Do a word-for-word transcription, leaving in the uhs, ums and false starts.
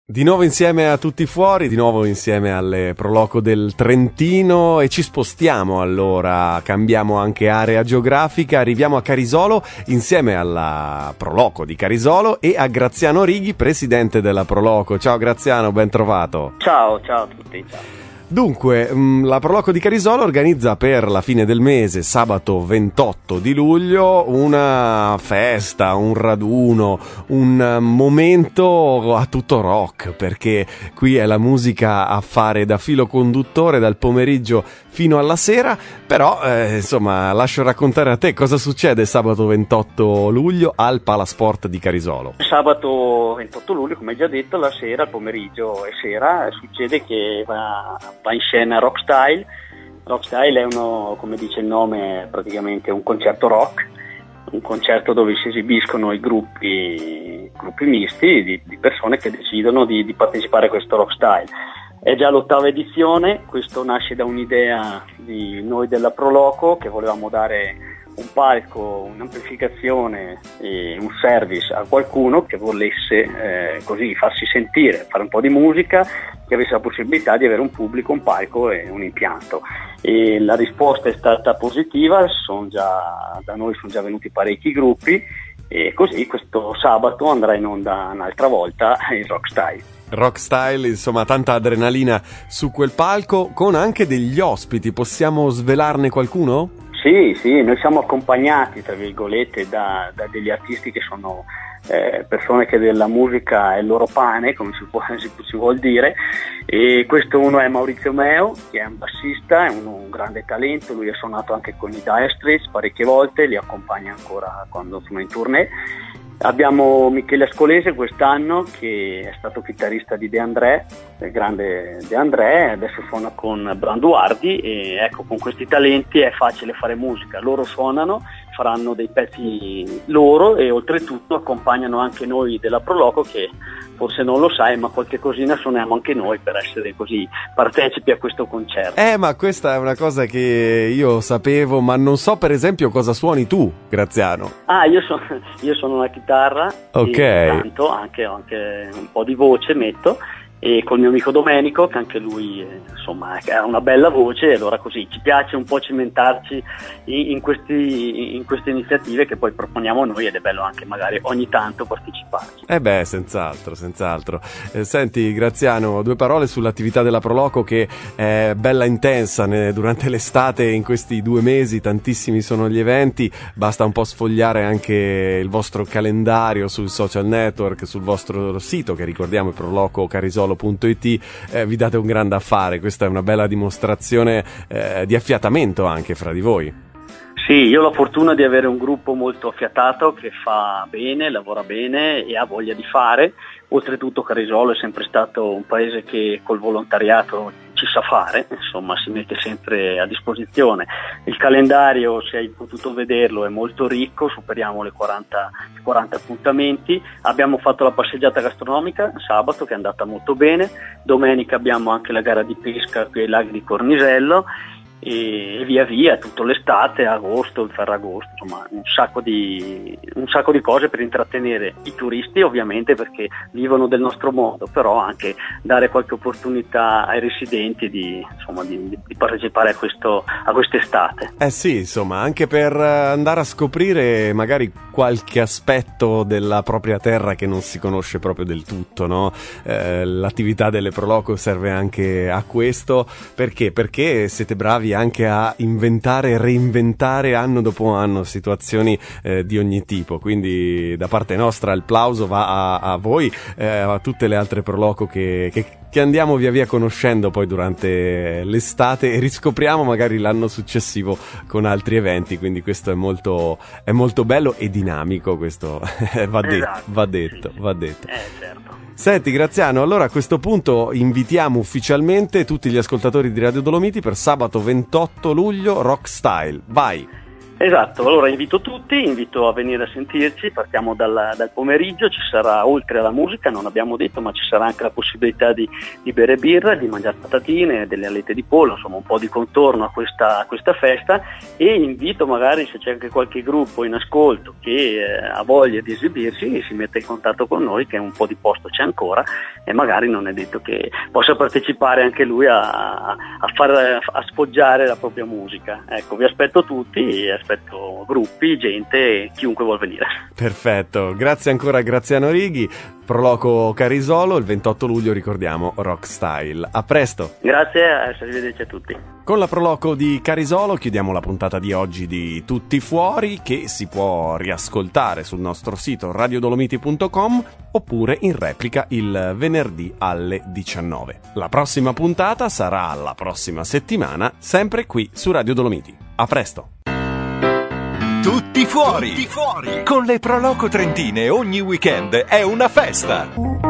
Di nuovo insieme a Tutti Fuori, di nuovo insieme alle Proloco del Trentino e ci spostiamo allora, cambiamo anche area geografica, arriviamo a Carisolo insieme alla Proloco di Carisolo e a Graziano Righi, presidente della Proloco. Ciao Graziano, ben trovato. Ciao, ciao a tutti, ciao. Dunque, la Proloco di Carisolo organizza per la fine del mese, sabato ventotto di luglio, una festa, un raduno, un momento a tutto rock, perché qui è la musica a fare da filo conduttore dal pomeriggio fino alla sera, però eh, insomma lascio raccontare a te cosa succede sabato ventotto luglio al Palasport di Carisolo. Sabato ventotto luglio, come già detto, la sera, il pomeriggio e sera, succede che va, va in scena Rockstyle. Rockstyle è uno, come dice il nome, praticamente un concerto rock, un concerto dove si esibiscono i gruppi, gruppi misti di, di persone che decidono di, di partecipare a questo Rockstyle. È già l'ottava edizione, questo nasce da un'idea di noi della Proloco, che volevamo dare un palco, un'amplificazione e un service a qualcuno che volesse eh, così farsi sentire, fare un po' di musica, che avesse la possibilità di avere un pubblico, un palco e un impianto. E la risposta è stata positiva, sono già, da noi sono già venuti parecchi gruppi e così questo sabato andrà in onda un'altra volta il Rockstyle. Rockstyle, insomma, tanta adrenalina su quel palco, con anche degli ospiti. Possiamo svelarne qualcuno? Sì, sì, noi siamo accompagnati, tra virgolette, da, da degli artisti che sono eh, persone che della musica è il loro pane, come si, può, si, si vuol dire, e questo uno è Maurizio Meo, che è un bassista, è un, un grande talento, lui ha suonato anche con i Dire Straits parecchie volte, li accompagna ancora quando sono in tournée. Abbiamo Michele Ascolese quest'anno, che è stato chitarrista di De André, il grande De André, adesso suona con Branduardi e ecco, con questi talenti è facile fare musica, loro suonano, faranno dei pezzi loro e oltretutto accompagnano anche noi della Proloco, che forse non lo sai, ma qualche cosina suoniamo anche noi per essere così partecipi a questo concerto. Eh, ma questa è una cosa che io sapevo, ma non so per esempio cosa suoni tu, Graziano. Ah, io, so, io sono una chitarra, ok, e canto, anche, anche un po' di voce metto, e col mio amico Domenico, che anche lui eh, insomma ha una bella voce, e allora così ci piace un po' cimentarci in, in, questi, in queste iniziative che poi proponiamo noi, ed è bello anche magari ogni tanto parteciparci. Eh beh, senz'altro, senz'altro. Eh, senti Graziano, due parole sull'attività della Proloco, che è bella intensa ne, durante l'estate, in questi due mesi tantissimi sono gli eventi, basta un po' sfogliare anche il vostro calendario sul social network, sul vostro sito, che ricordiamo è proloco carisolo punto it, eh, vi date un grande affare. Questa è una bella dimostrazione eh, di affiatamento anche fra di voi. Sì, io ho la fortuna di avere un gruppo molto affiatato che fa bene, lavora bene e ha voglia di fare. Oltretutto Carisolo è sempre stato un paese che col volontariato ci sa fare, insomma si mette sempre a disposizione. Il calendario, se hai potuto vederlo, è molto ricco, superiamo le quaranta, quaranta appuntamenti. Abbiamo fatto la passeggiata gastronomica sabato, che è andata molto bene. Domenica abbiamo anche la gara di pesca qui ai laghi di Cornisello, e via via tutto l'estate, agosto, il Ferragosto, insomma un sacco di un sacco di cose per intrattenere i turisti, ovviamente, perché vivono del nostro mondo, però anche dare qualche opportunità ai residenti di insomma di, di partecipare a questo a quest'estate. Eh sì, insomma, anche per andare a scoprire magari qualche aspetto della propria terra che non si conosce proprio del tutto, no? Eh, l'attività delle Proloco serve anche a questo, perché? Perché siete bravi anche a inventare e reinventare anno dopo anno situazioni eh, di ogni tipo, quindi da parte nostra il plauso va a, a voi, eh, a tutte le altre Proloco che, che, che andiamo via via conoscendo poi durante l'estate e riscopriamo magari l'anno successivo con altri eventi, quindi questo è molto, è molto bello e dinamico, questo va, de- esatto, va detto, sì, va detto. Eh, certo. Senti Graziano, allora a questo punto invitiamo ufficialmente tutti gli ascoltatori di Radio Dolomiti per sabato ventotto luglio Rockstyle. Vai! Esatto, allora invito tutti, invito a venire a sentirci, partiamo dal, dal pomeriggio, ci sarà, oltre alla musica, non abbiamo detto, ma ci sarà anche la possibilità di, di bere birra, di mangiare patatine, delle alette di pollo, insomma un po' di contorno a questa, a questa festa, e invito magari, se c'è anche qualche gruppo in ascolto che eh, ha voglia di esibirsi, si mette in contatto con noi, che un po' di posto c'è ancora, e magari non è detto che possa partecipare anche lui a, a, far, a sfoggiare la propria musica. Ecco, vi aspetto tutti, e aspetto gruppi, gente, chiunque vuol venire. Perfetto, grazie ancora a Graziano Righi. Proloco Carisolo, il ventotto luglio, ricordiamo, Rock Style. A presto. Grazie, arrivederci a tutti. Con la Proloco di Carisolo chiudiamo la puntata di oggi di Tutti Fuori, che si può riascoltare sul nostro sito radio dolomiti punto com oppure in replica il venerdì alle diciannove. La prossima puntata sarà la prossima settimana, sempre qui su Radio Dolomiti. A presto. Tutti fuori. Tutti fuori! Con le Proloco Trentine ogni weekend è una festa!